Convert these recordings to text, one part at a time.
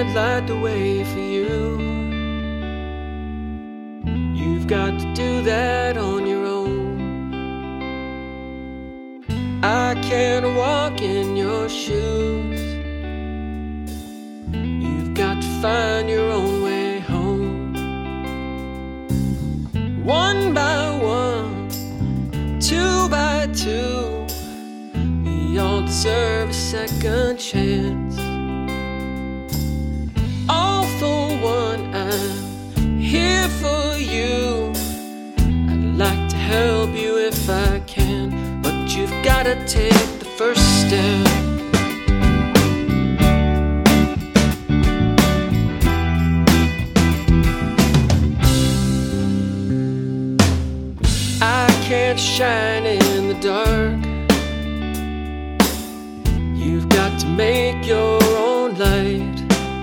can't light the way for you. You've got to do that on your own. I can't walk in your shoes. You've got to find your own way home. One by one, two by two, we all deserve a second chance. All for one, I'm here for you. I'd like to help you if I can, but you've gotta take the first step. I can't shine in the dark. You've got to make your own light.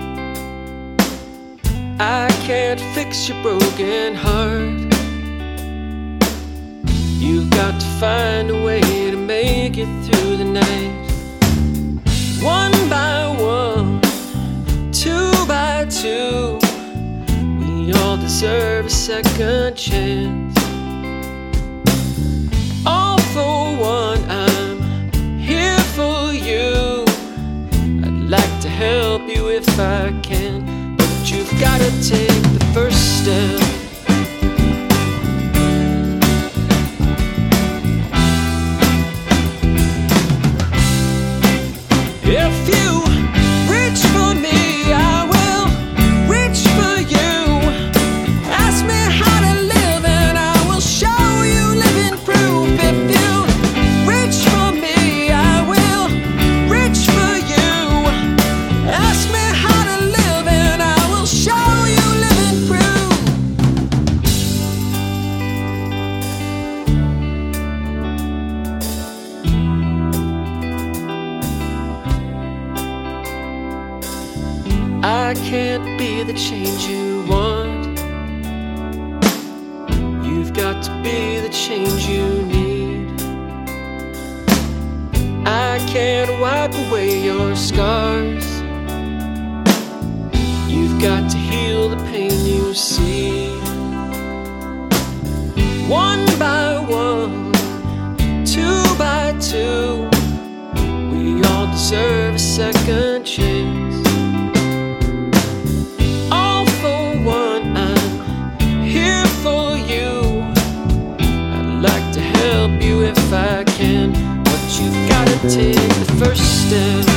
I can't fix your broken heart. You've got to find a way to make it through the night. One by one, two by two, we all deserve a second chance. All for one, I'm here for you. I'd like to help you if I can, but you've gotta take the first step. If you reach for me, I will reach for you. Ask me how to live and I will show you living proof. If you reach for me, I will reach for you. Ask me how to live and I will show you living proof. I can't be the change you want. You've got to be the change you need. I can't wipe away your scars. You've got to heal the pain you see. One by one, two by two, we all deserve a second chance. If I can, but you've gotta take the first step.